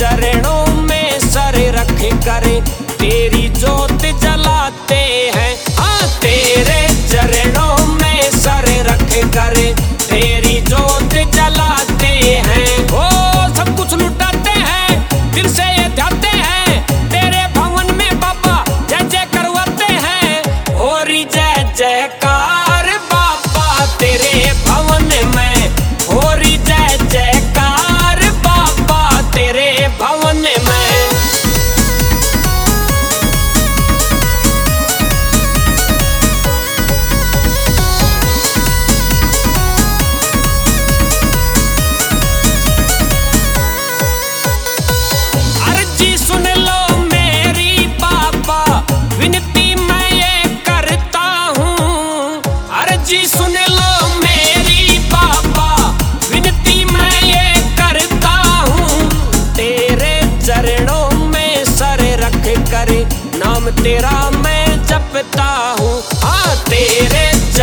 चरणों में सर रख कर तेरी जोत जलाते हैं। हाँ, तेरे चरणों में सर रख कर तेरी जोत जलाते हैं। ओ सब कुछ लुटाते हैं, दिल से ये ध्याते हैं, तेरे भवन में बाबा जय जय करवाते हैं। और जय जयकार बाबा तेरे भवन में, और जय जयकार बाबा तेरे भवन में। अर्जी सुन लो मेरी बाबा, विनती मैं ये करता हूँ। अर्जी सुन लो मेरी बाबा, विनती मैं ये करता हूँ। तेरे चरणों में सर रख कर नाम तेरा मैं जपता हूँ। हाँ, तेरे